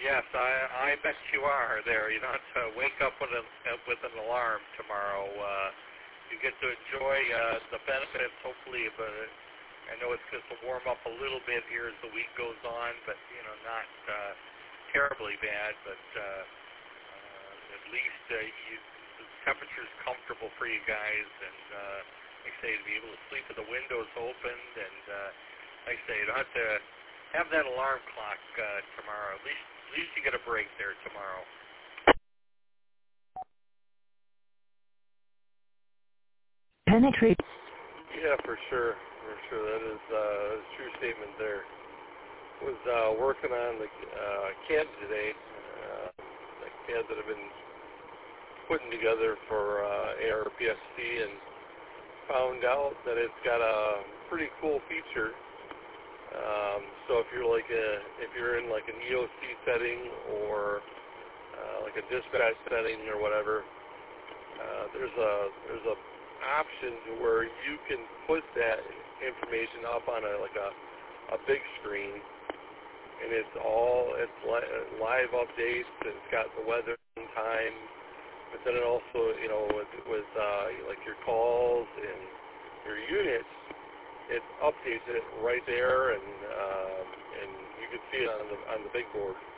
Yes, I bet you are there. You don't have to wake up with an alarm tomorrow. You get to enjoy the benefits, hopefully, but I know it's going to warm up a little bit here as the week goes on, but, not terribly bad, but at least the temperature's comfortable for you guys, and like I say, to be able to sleep with the windows opened, and like I say, you don't have to have that alarm clock tomorrow. At least you get a break there tomorrow. Penetrate. Yeah, for sure. That is a true statement there. Was working on the CAD today, the CAD that I've been putting together for ARPSC, and found out that it's got a pretty cool feature. So if you're in like an EOC setting or like a dispatch setting or whatever, there's a option to where you can put that information up on a big screen, and it's live updates, and it's got the weather and time, but then it also, with like your calls and your units, it updates it right there, and you can see it on the big board.